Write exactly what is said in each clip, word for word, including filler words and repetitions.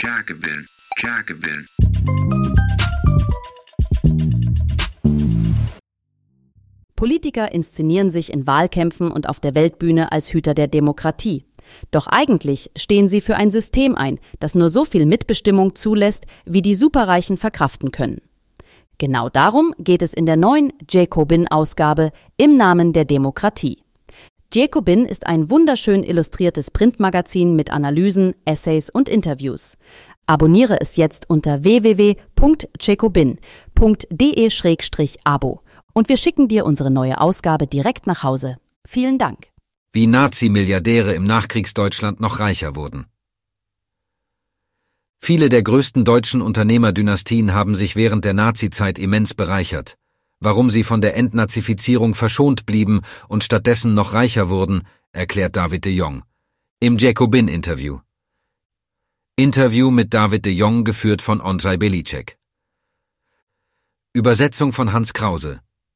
Jacobin, Jacobin. Politiker inszenieren sich in Wahlkämpfen und auf der Weltbühne als Hüter der Demokratie. Doch eigentlich stehen sie für ein System ein, das nur so viel Mitbestimmung zulässt, wie die Superreichen verkraften können. Genau darum geht es in der neuen Jacobin-Ausgabe im Namen der Demokratie. Jacobin ist ein wunderschön illustriertes Printmagazin mit Analysen, Essays und Interviews. Abonniere es jetzt unter w w w punkt jacobin punkt d e slash abo und wir schicken dir unsere neue Ausgabe direkt nach Hause. Vielen Dank. Wie Nazi-Milliardäre im Nachkriegsdeutschland noch reicher wurden. Viele der größten deutschen Unternehmerdynastien haben sich während der Nazizeit immens bereichert. Warum sie von der Entnazifizierung verschont blieben und stattdessen noch reicher wurden, erklärt David de Jong. Im Jacobin-Interview. Interview mit David de Jong, geführt von Ondřej Belíček. Übersetzung von Hans Krause.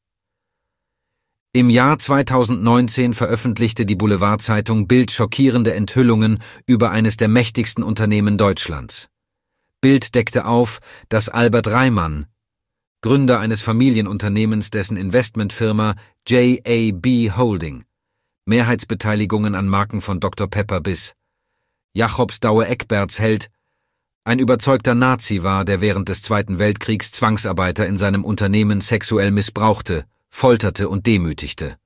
Im Jahr zweitausendneunzehn veröffentlichte die Boulevardzeitung Bild schockierende Enthüllungen über eines der mächtigsten Unternehmen Deutschlands. Bild deckte auf, dass Albert Reimann, Gründer eines Familienunternehmens, dessen Investmentfirma J A B Holding, Mehrheitsbeteiligungen an Marken von Doktor Pepper bis Jacobs Douwe Egberts hält, ein überzeugter Nazi war, der während des Zweiten Weltkriegs Zwangsarbeiter in seinem Unternehmen sexuell missbrauchte, folterte und demütigte.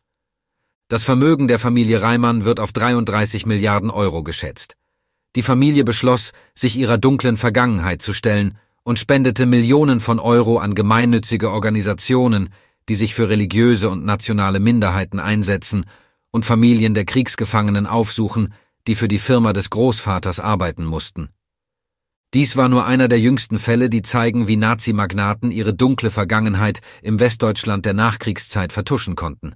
Das Vermögen der Familie Reimann wird auf dreiunddreißig Milliarden Euro geschätzt. Die Familie beschloss, sich ihrer dunklen Vergangenheit zu stellen und spendete Millionen von Euro an gemeinnützige Organisationen, die sich für religiöse und nationale Minderheiten einsetzen und Familien der Kriegsgefangenen aufsuchen, die für die Firma des Großvaters arbeiten mussten. Dies war nur einer der jüngsten Fälle, die zeigen, wie Nazi-Magnaten ihre dunkle Vergangenheit im Westdeutschland der Nachkriegszeit vertuschen konnten.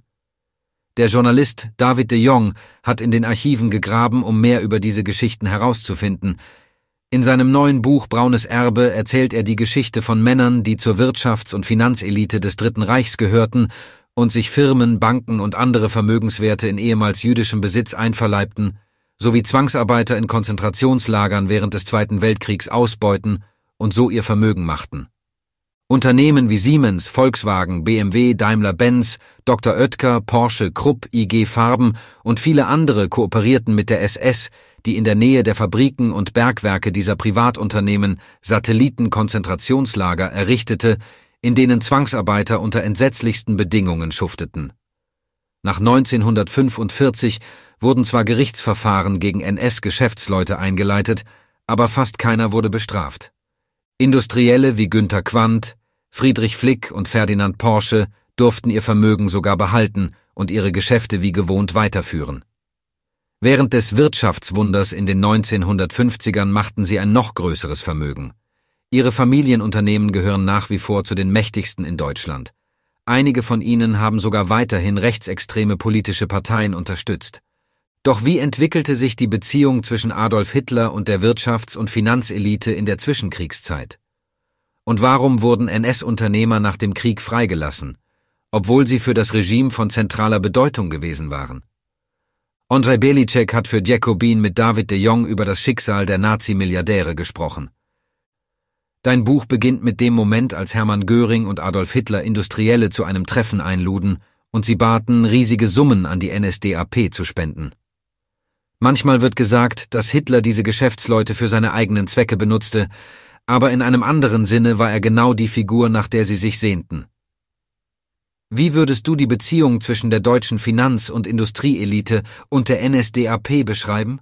Der Journalist David de Jong hat in den Archiven gegraben, um mehr über diese Geschichten herauszufinden. In seinem neuen Buch Braunes Erbe erzählt er die Geschichte von Männern, die zur Wirtschafts- und Finanzelite des Dritten Reichs gehörten und sich Firmen, Banken und andere Vermögenswerte in ehemals jüdischem Besitz einverleibten, sowie Zwangsarbeiter in Konzentrationslagern während des Zweiten Weltkriegs ausbeuten und so ihr Vermögen machten. Unternehmen wie Siemens, Volkswagen, B M W, Daimler-Benz, Doktor Oetker, Porsche, Krupp, I G Farben und viele andere kooperierten mit der S S, die in der Nähe der Fabriken und Bergwerke dieser Privatunternehmen Satellitenkonzentrationslager errichtete, in denen Zwangsarbeiter unter entsetzlichsten Bedingungen schufteten. Nach neunzehnhundertfünfundvierzig wurden zwar Gerichtsverfahren gegen N S-Geschäftsleute eingeleitet, aber fast keiner wurde bestraft. Industrielle wie Günter Quandt, Friedrich Flick und Ferdinand Porsche durften ihr Vermögen sogar behalten und ihre Geschäfte wie gewohnt weiterführen. Während des Wirtschaftswunders in den neunzehnhundertfünfzigern machten sie ein noch größeres Vermögen. Ihre Familienunternehmen gehören nach wie vor zu den mächtigsten in Deutschland. Einige von ihnen haben sogar weiterhin rechtsextreme politische Parteien unterstützt. Doch wie entwickelte sich die Beziehung zwischen Adolf Hitler und der Wirtschafts- und Finanzelite in der Zwischenkriegszeit? Und warum wurden N S-Unternehmer nach dem Krieg freigelassen, obwohl sie für das Regime von zentraler Bedeutung gewesen waren? Ondřej Belíček hat für Jacobin mit David de Jong über das Schicksal der Nazi-Milliardäre gesprochen. Dein Buch beginnt mit dem Moment, als Hermann Göring und Adolf Hitler Industrielle zu einem Treffen einluden und sie baten, riesige Summen an die N S D A P zu spenden. Manchmal wird gesagt, dass Hitler diese Geschäftsleute für seine eigenen Zwecke benutzte, aber in einem anderen Sinne war er genau die Figur, nach der sie sich sehnten. Wie würdest du die Beziehung zwischen der deutschen Finanz- und Industrieelite und der N S D A P beschreiben?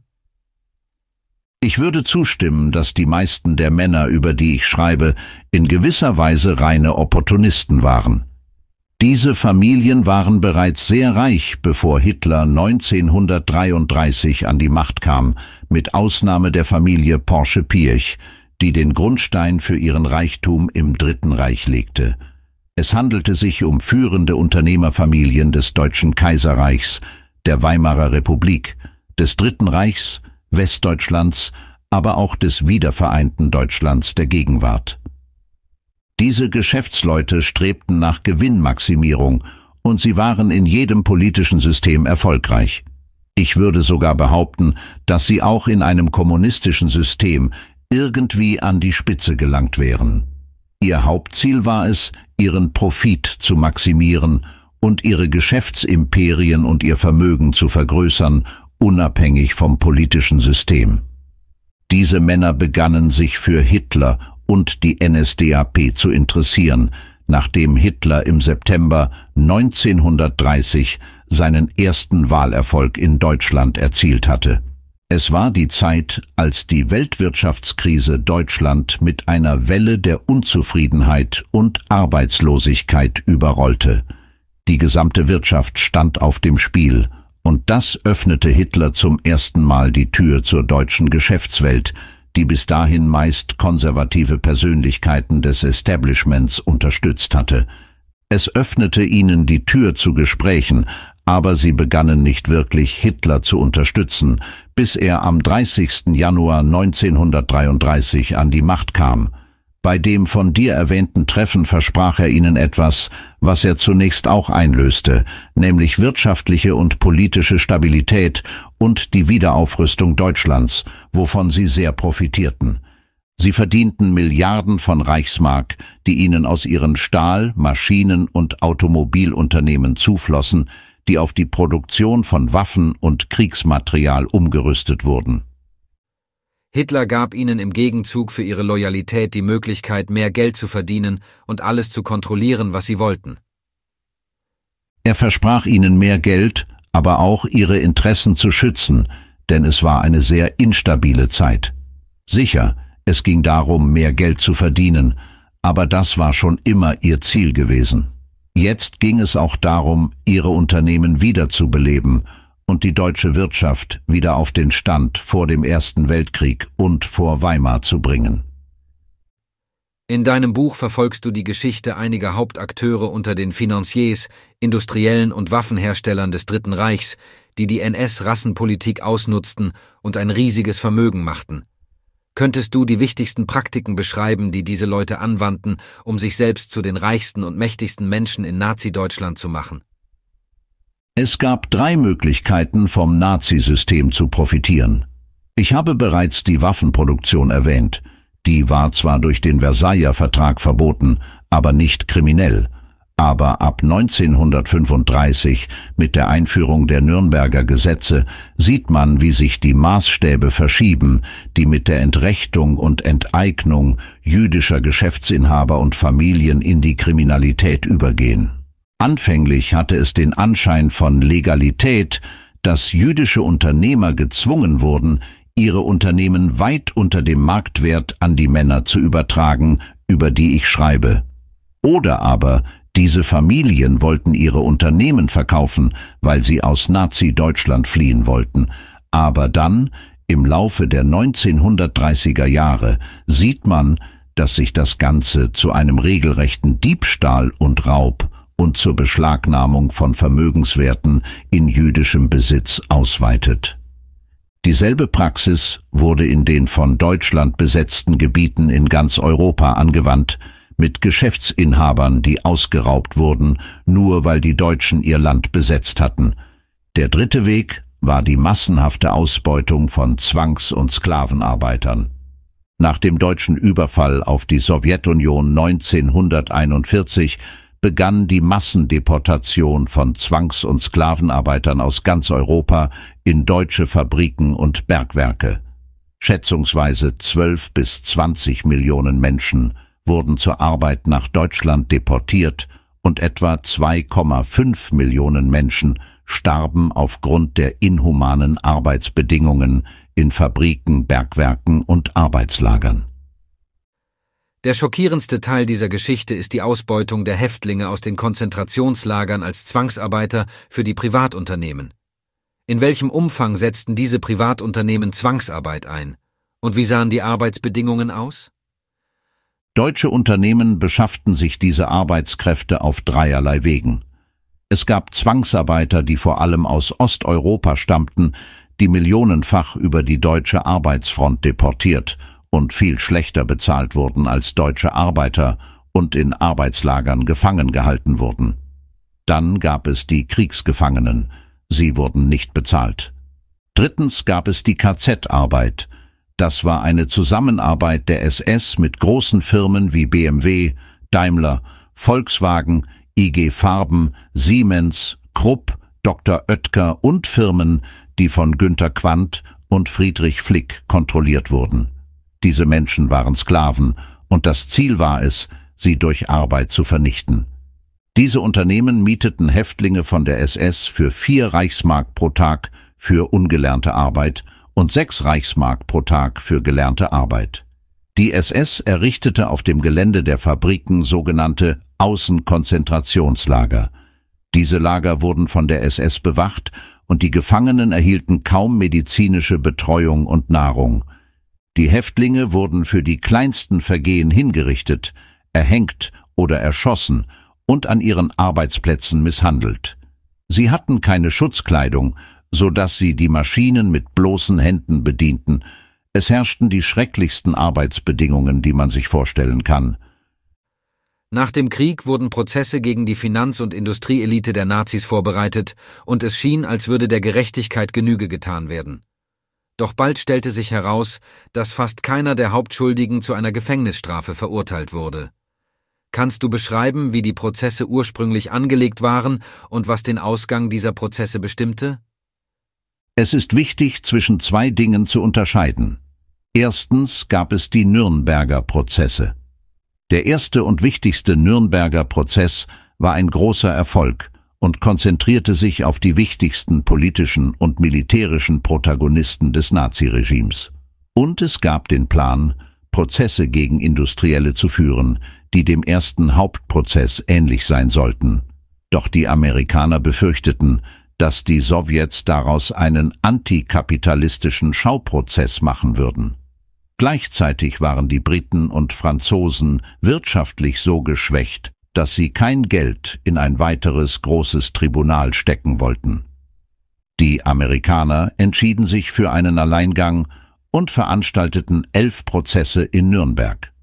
Ich würde zustimmen, dass die meisten der Männer, über die ich schreibe, in gewisser Weise reine Opportunisten waren. Diese Familien waren bereits sehr reich, bevor Hitler neunzehnhundertdreiunddreißig an die Macht kam, mit Ausnahme der Familie Porsche-Piëch, die den Grundstein für ihren Reichtum im Dritten Reich legte. Es handelte sich um führende Unternehmerfamilien des Deutschen Kaiserreichs, der Weimarer Republik, des Dritten Reichs, Westdeutschlands, aber auch des wiedervereinten Deutschlands der Gegenwart. Diese Geschäftsleute strebten nach Gewinnmaximierung und sie waren in jedem politischen System erfolgreich. Ich würde sogar behaupten, dass sie auch in einem kommunistischen System, irgendwie an die Spitze gelangt wären. Ihr Hauptziel war es, ihren Profit zu maximieren und ihre Geschäftsimperien und ihr Vermögen zu vergrößern, unabhängig vom politischen System. Diese Männer begannen sich für Hitler und die N S D A P zu interessieren, nachdem Hitler im September neunzehnhundertdreißig seinen ersten Wahlerfolg in Deutschland erzielt hatte. Es war die Zeit, als die Weltwirtschaftskrise Deutschland mit einer Welle der Unzufriedenheit und Arbeitslosigkeit überrollte. Die gesamte Wirtschaft stand auf dem Spiel, und das öffnete Hitler zum ersten Mal die Tür zur deutschen Geschäftswelt, die bis dahin meist konservative Persönlichkeiten des Establishments unterstützt hatte. Es öffnete ihnen die Tür zu Gesprächen, aber sie begannen nicht wirklich, Hitler zu unterstützen, bis er am dreißigsten Januar neunzehnhundertdreiunddreißig an die Macht kam. Bei dem von dir erwähnten Treffen versprach er ihnen etwas, was er zunächst auch einlöste, nämlich wirtschaftliche und politische Stabilität und die Wiederaufrüstung Deutschlands, wovon sie sehr profitierten. Sie verdienten Milliarden von Reichsmark, die ihnen aus ihren Stahl-, Maschinen- und Automobilunternehmen zuflossen, die auf die Produktion von Waffen und Kriegsmaterial umgerüstet wurden. Hitler gab ihnen im Gegenzug für ihre Loyalität die Möglichkeit, mehr Geld zu verdienen und alles zu kontrollieren, was sie wollten. Er versprach ihnen mehr Geld, aber auch ihre Interessen zu schützen, denn es war eine sehr instabile Zeit. Sicher, es ging darum, mehr Geld zu verdienen, aber das war schon immer ihr Ziel gewesen. Jetzt ging es auch darum, ihre Unternehmen wiederzubeleben und die deutsche Wirtschaft wieder auf den Stand vor dem Ersten Weltkrieg und vor Weimar zu bringen. In deinem Buch verfolgst du die Geschichte einiger Hauptakteure unter den Finanziers, Industriellen und Waffenherstellern des Dritten Reichs, die die N S-Rassenpolitik ausnutzten und ein riesiges Vermögen machten. Könntest du die wichtigsten Praktiken beschreiben, die diese Leute anwandten, um sich selbst zu den reichsten und mächtigsten Menschen in Nazi-Deutschland zu machen? Es gab drei Möglichkeiten, vom Nazisystem zu profitieren. Ich habe bereits die Waffenproduktion erwähnt. Die war zwar durch den Versailler Vertrag verboten, aber nicht kriminell. Aber ab neunzehnhundertfünfunddreißig, mit der Einführung der Nürnberger Gesetze, sieht man, wie sich die Maßstäbe verschieben, die mit der Entrechtung und Enteignung jüdischer Geschäftsinhaber und Familien in die Kriminalität übergehen. Anfänglich hatte es den Anschein von Legalität, dass jüdische Unternehmer gezwungen wurden, ihre Unternehmen weit unter dem Marktwert an die Männer zu übertragen, über die ich schreibe. Oder aber diese Familien wollten ihre Unternehmen verkaufen, weil sie aus Nazi-Deutschland fliehen wollten. Aber dann, im Laufe der neunzehnhundertdreißiger Jahre, sieht man, dass sich das Ganze zu einem regelrechten Diebstahl und Raub und zur Beschlagnahmung von Vermögenswerten in jüdischem Besitz ausweitet. Dieselbe Praxis wurde in den von Deutschland besetzten Gebieten in ganz Europa angewandt, mit Geschäftsinhabern, die ausgeraubt wurden, nur weil die Deutschen ihr Land besetzt hatten. Der dritte Weg war die massenhafte Ausbeutung von Zwangs- und Sklavenarbeitern. Nach dem deutschen Überfall auf die Sowjetunion neunzehnhunderteinundvierzig begann die Massendeportation von Zwangs- und Sklavenarbeitern aus ganz Europa in deutsche Fabriken und Bergwerke. Schätzungsweise zwölf bis zwanzig Millionen Menschen wurden zur Arbeit nach Deutschland deportiert und etwa zwei Komma fünf Millionen Menschen starben aufgrund der inhumanen Arbeitsbedingungen in Fabriken, Bergwerken und Arbeitslagern. Der schockierendste Teil dieser Geschichte ist die Ausbeutung der Häftlinge aus den Konzentrationslagern als Zwangsarbeiter für die Privatunternehmen. In welchem Umfang setzten diese Privatunternehmen Zwangsarbeit ein? Und wie sahen die Arbeitsbedingungen aus? Deutsche Unternehmen beschafften sich diese Arbeitskräfte auf dreierlei Wegen. Es gab Zwangsarbeiter, die vor allem aus Osteuropa stammten, die millionenfach über die deutsche Arbeitsfront deportiert und viel schlechter bezahlt wurden als deutsche Arbeiter und in Arbeitslagern gefangen gehalten wurden. Dann gab es die Kriegsgefangenen, sie wurden nicht bezahlt. Drittens gab es die K Z-Arbeit. Das war eine Zusammenarbeit der S S mit großen Firmen wie B M W, Daimler, Volkswagen, I G Farben, Siemens, Krupp, Doktor Oetker und Firmen, die von Günter Quandt und Friedrich Flick kontrolliert wurden. Diese Menschen waren Sklaven, und das Ziel war es, sie durch Arbeit zu vernichten. Diese Unternehmen mieteten Häftlinge von der S S für vier Reichsmark pro Tag für ungelernte Arbeit und sechs Reichsmark pro Tag für gelernte Arbeit. Die S S errichtete auf dem Gelände der Fabriken sogenannte Außenkonzentrationslager. Diese Lager wurden von der S S bewacht und die Gefangenen erhielten kaum medizinische Betreuung und Nahrung. Die Häftlinge wurden für die kleinsten Vergehen hingerichtet, erhängt oder erschossen und an ihren Arbeitsplätzen misshandelt. Sie hatten keine Schutzkleidung, so dass sie die Maschinen mit bloßen Händen bedienten. Es herrschten die schrecklichsten Arbeitsbedingungen, die man sich vorstellen kann. Nach dem Krieg wurden Prozesse gegen die Finanz- und Industrieelite der Nazis vorbereitet, und es schien, als würde der Gerechtigkeit Genüge getan werden. Doch bald stellte sich heraus, dass fast keiner der Hauptschuldigen zu einer Gefängnisstrafe verurteilt wurde. Kannst du beschreiben, wie die Prozesse ursprünglich angelegt waren und was den Ausgang dieser Prozesse bestimmte? Es ist wichtig, zwischen zwei Dingen zu unterscheiden. Erstens gab es die Nürnberger Prozesse. Der erste und wichtigste Nürnberger Prozess war ein großer Erfolg und konzentrierte sich auf die wichtigsten politischen und militärischen Protagonisten des Naziregimes. Und es gab den Plan, Prozesse gegen Industrielle zu führen, die dem ersten Hauptprozess ähnlich sein sollten. Doch die Amerikaner befürchteten, dass die Sowjets daraus einen antikapitalistischen Schauprozess machen würden. Gleichzeitig waren die Briten und Franzosen wirtschaftlich so geschwächt, dass sie kein Geld in ein weiteres großes Tribunal stecken wollten. Die Amerikaner entschieden sich für einen Alleingang und veranstalteten elf Prozesse in Nürnberg.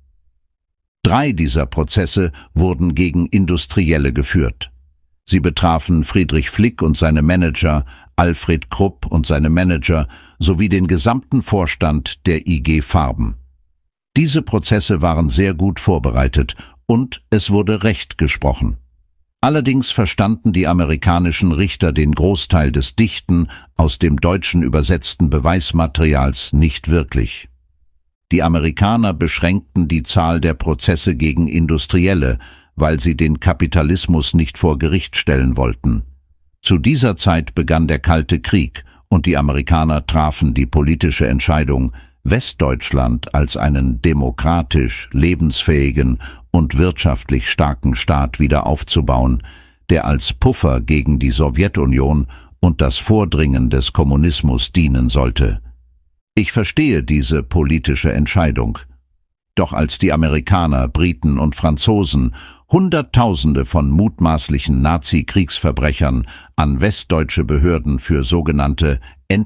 Drei dieser Prozesse wurden gegen Industrielle geführt. Sie betrafen Friedrich Flick und seine Manager, Alfred Krupp und seine Manager sowie den gesamten Vorstand der I G Farben. Diese Prozesse waren sehr gut vorbereitet und es wurde Recht gesprochen. Allerdings verstanden die amerikanischen Richter den Großteil des dichten, aus dem Deutschen übersetzten Beweismaterials nicht wirklich. Die Amerikaner beschränkten die Zahl der Prozesse gegen Industrielle, weil sie den Kapitalismus nicht vor Gericht stellen wollten. Zu dieser Zeit begann der Kalte Krieg und die Amerikaner trafen die politische Entscheidung, Westdeutschland als einen demokratisch, lebensfähigen und wirtschaftlich starken Staat wieder aufzubauen, der als Puffer gegen die Sowjetunion und das Vordringen des Kommunismus dienen sollte. Ich verstehe diese politische Entscheidung. Doch als die Amerikaner, Briten und Franzosen Hunderttausende von mutmaßlichen Nazi-Kriegsverbrechern an westdeutsche Behörden für sogenannte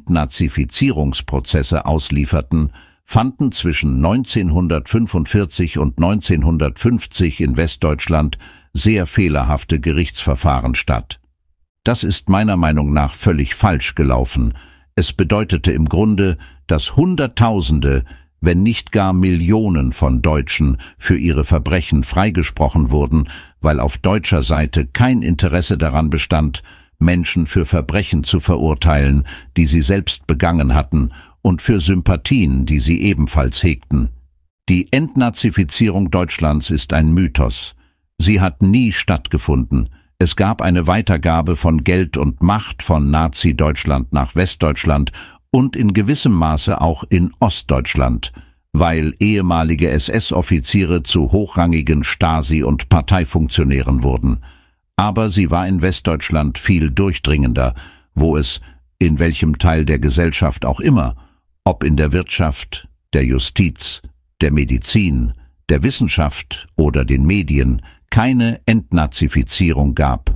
Entnazifizierungsprozesse auslieferten, fanden zwischen neunzehnhundertfünfundvierzig und neunzehnhundertfünfzig in Westdeutschland sehr fehlerhafte Gerichtsverfahren statt. Das ist meiner Meinung nach völlig falsch gelaufen. Es bedeutete im Grunde, dass Hunderttausende, wenn nicht gar Millionen von Deutschen für ihre Verbrechen freigesprochen wurden, weil auf deutscher Seite kein Interesse daran bestand, Menschen für Verbrechen zu verurteilen, die sie selbst begangen hatten, und für Sympathien, die sie ebenfalls hegten. Die Entnazifizierung Deutschlands ist ein Mythos. Sie hat nie stattgefunden. Es gab eine Weitergabe von Geld und Macht von Nazi-Deutschland nach Westdeutschland und in gewissem Maße auch in Ostdeutschland, weil ehemalige S S-Offiziere zu hochrangigen Stasi- und Parteifunktionären wurden. Aber sie war in Westdeutschland viel durchdringender, wo es, in welchem Teil der Gesellschaft auch immer, ob in der Wirtschaft, der Justiz, der Medizin, der Wissenschaft oder den Medien, keine Entnazifizierung gab.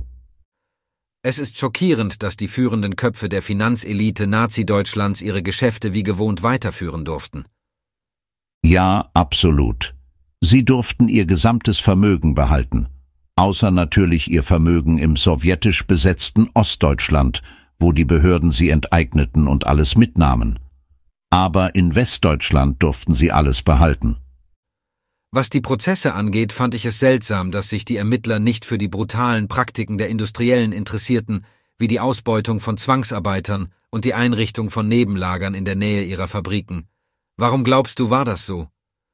Es ist schockierend, dass die führenden Köpfe der Finanzelite Nazi-Deutschlands ihre Geschäfte wie gewohnt weiterführen durften. Ja, absolut. Sie durften ihr gesamtes Vermögen behalten, außer natürlich ihr Vermögen im sowjetisch besetzten Ostdeutschland, wo die Behörden sie enteigneten und alles mitnahmen. Aber in Westdeutschland durften sie alles behalten. Was die Prozesse angeht, fand ich es seltsam, dass sich die Ermittler nicht für die brutalen Praktiken der Industriellen interessierten, wie die Ausbeutung von Zwangsarbeitern und die Einrichtung von Nebenlagern in der Nähe ihrer Fabriken. Warum glaubst du, war das so?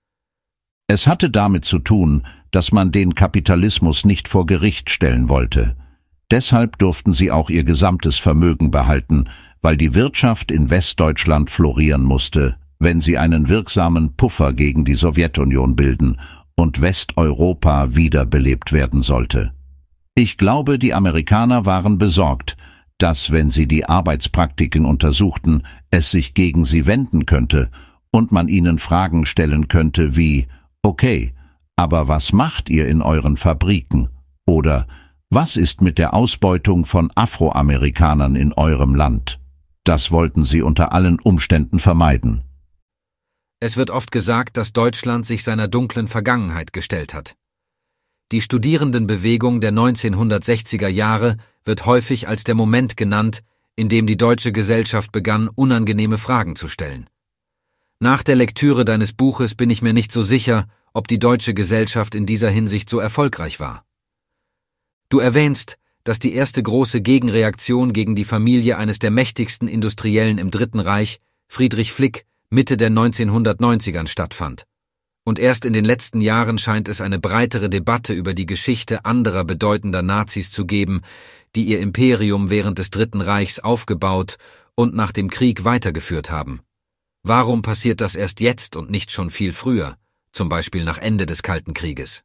Es hatte damit zu tun, dass man den Kapitalismus nicht vor Gericht stellen wollte. Deshalb durften sie auch ihr gesamtes Vermögen behalten, weil die Wirtschaft in Westdeutschland florieren musste, wenn sie einen wirksamen Puffer gegen die Sowjetunion bilden und Westeuropa wiederbelebt werden sollte. Ich glaube, die Amerikaner waren besorgt, dass, wenn sie die Arbeitspraktiken untersuchten, es sich gegen sie wenden könnte und man ihnen Fragen stellen könnte wie: Okay, aber was macht ihr in euren Fabriken? Oder was ist mit der Ausbeutung von Afroamerikanern in eurem Land? Das wollten sie unter allen Umständen vermeiden. Es wird oft gesagt, dass Deutschland sich seiner dunklen Vergangenheit gestellt hat. Die Studierendenbewegung der neunzehnhundertsechziger Jahre wird häufig als der Moment genannt, in dem die deutsche Gesellschaft begann, unangenehme Fragen zu stellen. Nach der Lektüre deines Buches bin ich mir nicht so sicher, ob die deutsche Gesellschaft in dieser Hinsicht so erfolgreich war. Du erwähnst, dass die erste große Gegenreaktion gegen die Familie eines der mächtigsten Industriellen im Dritten Reich, Friedrich Flick, Mitte der neunzehnhundertneunzigern stattfand. Und erst in den letzten Jahren scheint es eine breitere Debatte über die Geschichte anderer bedeutender Nazis zu geben, die ihr Imperium während des Dritten Reichs aufgebaut und nach dem Krieg weitergeführt haben. Warum passiert das erst jetzt und nicht schon viel früher, zum Beispiel nach Ende des Kalten Krieges?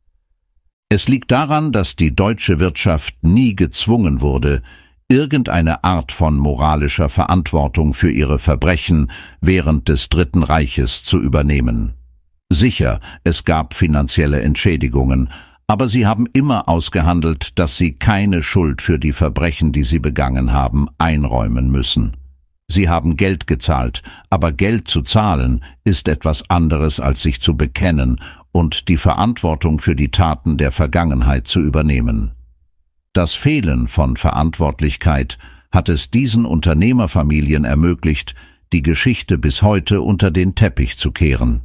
Es liegt daran, dass die deutsche Wirtschaft nie gezwungen wurde, irgendeine Art von moralischer Verantwortung für ihre Verbrechen während des Dritten Reiches zu übernehmen. Sicher, es gab finanzielle Entschädigungen, aber sie haben immer ausgehandelt, dass sie keine Schuld für die Verbrechen, die sie begangen haben, einräumen müssen. Sie haben Geld gezahlt, aber Geld zu zahlen ist etwas anderes, als sich zu bekennen und die Verantwortung für die Taten der Vergangenheit zu übernehmen. Das Fehlen von Verantwortlichkeit hat es diesen Unternehmerfamilien ermöglicht, die Geschichte bis heute unter den Teppich zu kehren.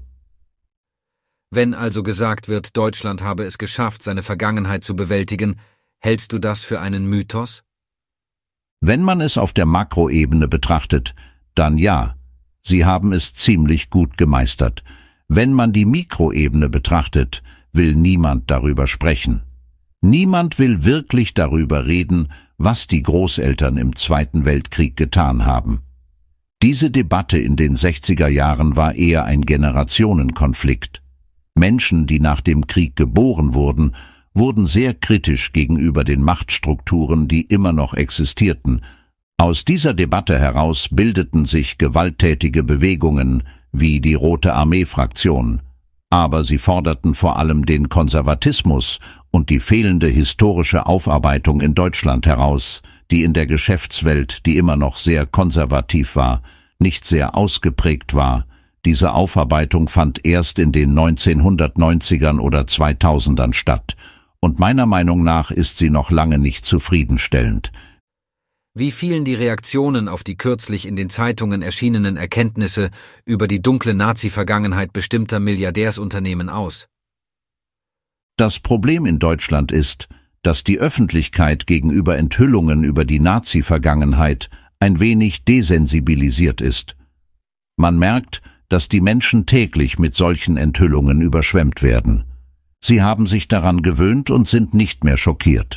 Wenn also gesagt wird, Deutschland habe es geschafft, seine Vergangenheit zu bewältigen, hältst du das für einen Mythos? Wenn man es auf der Makroebene betrachtet, dann ja, sie haben es ziemlich gut gemeistert. Wenn man die Mikroebene betrachtet, will niemand darüber sprechen. Niemand will wirklich darüber reden, was die Großeltern im Zweiten Weltkrieg getan haben. Diese Debatte in den sechziger Jahren war eher ein Generationenkonflikt. Menschen, die nach dem Krieg geboren wurden, wurden sehr kritisch gegenüber den Machtstrukturen, die immer noch existierten. Aus dieser Debatte heraus bildeten sich gewalttätige Bewegungen wie die Rote Armee-Fraktion. Aber sie forderten vor allem den Konservatismus und die fehlende historische Aufarbeitung in Deutschland heraus, die in der Geschäftswelt, die immer noch sehr konservativ war, nicht sehr ausgeprägt war. Diese Aufarbeitung fand erst in den neunzehnhundertneunzigern oder zweitausendern statt, und meiner Meinung nach ist sie noch lange nicht zufriedenstellend. Wie fielen die Reaktionen auf die kürzlich in den Zeitungen erschienenen Erkenntnisse über die dunkle Nazi-Vergangenheit bestimmter Milliardärsunternehmen aus? Das Problem in Deutschland ist, dass die Öffentlichkeit gegenüber Enthüllungen über die Nazi-Vergangenheit ein wenig desensibilisiert ist. Man merkt, dass die Menschen täglich mit solchen Enthüllungen überschwemmt werden. Sie haben sich daran gewöhnt und sind nicht mehr schockiert.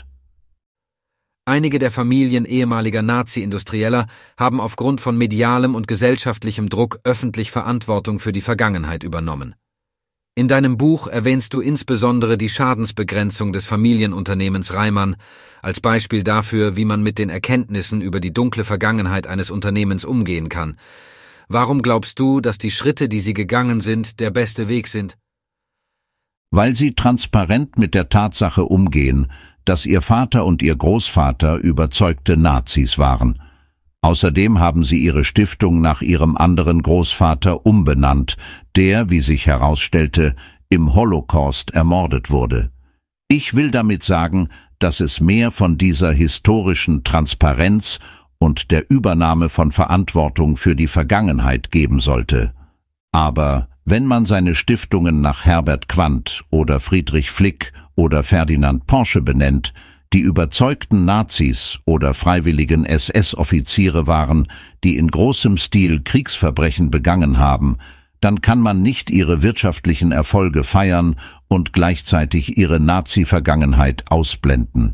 Einige der Familien ehemaliger Nazi-Industrieller haben aufgrund von medialem und gesellschaftlichem Druck öffentlich Verantwortung für die Vergangenheit übernommen. In deinem Buch erwähnst du insbesondere die Schadensbegrenzung des Familienunternehmens Reimann als Beispiel dafür, wie man mit den Erkenntnissen über die dunkle Vergangenheit eines Unternehmens umgehen kann. Warum glaubst du, dass die Schritte, die sie gegangen sind, der beste Weg sind? Weil sie transparent mit der Tatsache umgehen, dass ihr Vater und ihr Großvater überzeugte Nazis waren. Außerdem haben sie ihre Stiftung nach ihrem anderen Großvater umbenannt, der, wie sich herausstellte, im Holocaust ermordet wurde. Ich will damit sagen, dass es mehr von dieser historischen Transparenz und der Übernahme von Verantwortung für die Vergangenheit geben sollte. Aber wenn man seine Stiftungen nach Herbert Quandt oder Friedrich Flick oder Ferdinand Porsche benennt, die überzeugten Nazis oder freiwilligen S S-Offiziere waren, die in großem Stil Kriegsverbrechen begangen haben, dann kann man nicht ihre wirtschaftlichen Erfolge feiern und gleichzeitig ihre Nazi-Vergangenheit ausblenden.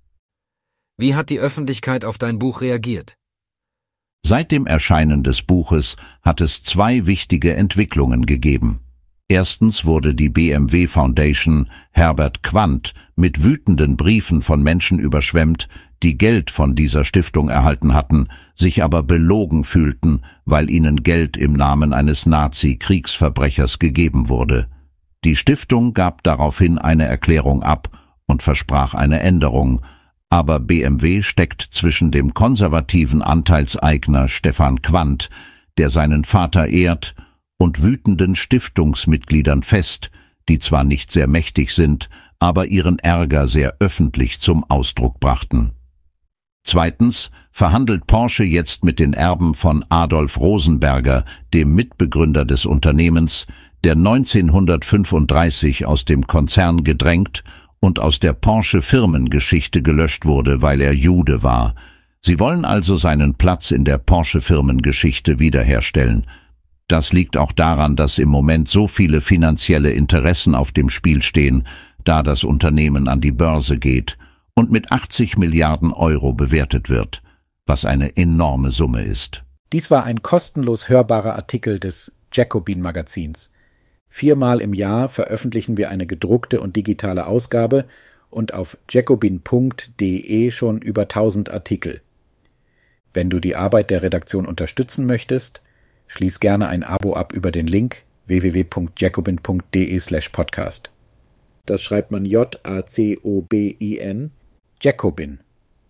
Wie hat die Öffentlichkeit auf dein Buch reagiert? Seit dem Erscheinen des Buches hat es zwei wichtige Entwicklungen gegeben. Erstens wurde die B M W Foundation Herbert Quandt mit wütenden Briefen von Menschen überschwemmt, die Geld von dieser Stiftung erhalten hatten, sich aber belogen fühlten, weil ihnen Geld im Namen eines Nazi-Kriegsverbrechers gegeben wurde. Die Stiftung gab daraufhin eine Erklärung ab und versprach eine Änderung, aber B M W steckt zwischen dem konservativen Anteilseigner Stefan Quandt, der seinen Vater ehrt, und wütenden Stiftungsmitgliedern fest, die zwar nicht sehr mächtig sind, aber ihren Ärger sehr öffentlich zum Ausdruck brachten. Zweitens verhandelt Porsche jetzt mit den Erben von Adolf Rosenberger, dem Mitbegründer des Unternehmens, der neunzehnhundertfünfunddreißig aus dem Konzern gedrängt und aus der Porsche-Firmengeschichte gelöscht wurde, weil er Jude war. Sie wollen also seinen Platz in der Porsche-Firmengeschichte wiederherstellen. Das liegt auch daran, dass im Moment so viele finanzielle Interessen auf dem Spiel stehen, da das Unternehmen an die Börse geht und mit achtzig Milliarden Euro bewertet wird, was eine enorme Summe ist. Dies war ein kostenlos hörbarer Artikel des Jacobin-Magazins. Viermal im Jahr veröffentlichen wir eine gedruckte und digitale Ausgabe und auf jacobin punkt de schon über tausend Artikel. Wenn du die Arbeit der Redaktion unterstützen möchtest, schließ gerne ein Abo ab über den Link w w w punkt jacobin punkt de slash podcast. Das schreibt man J A C O B I N, Jacobin.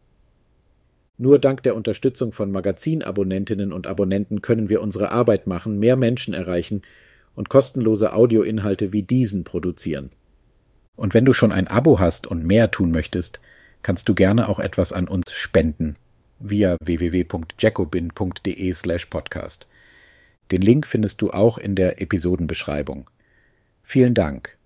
Nur dank der Unterstützung von Magazinabonnentinnen und Abonnenten können wir unsere Arbeit machen, mehr Menschen erreichen und kostenlose Audioinhalte wie diesen produzieren. Und wenn du schon ein Abo hast und mehr tun möchtest, kannst du gerne auch etwas an uns spenden via w w w punkt jacobin punkt de slash podcast. Den Link findest du auch in der Episodenbeschreibung. Vielen Dank.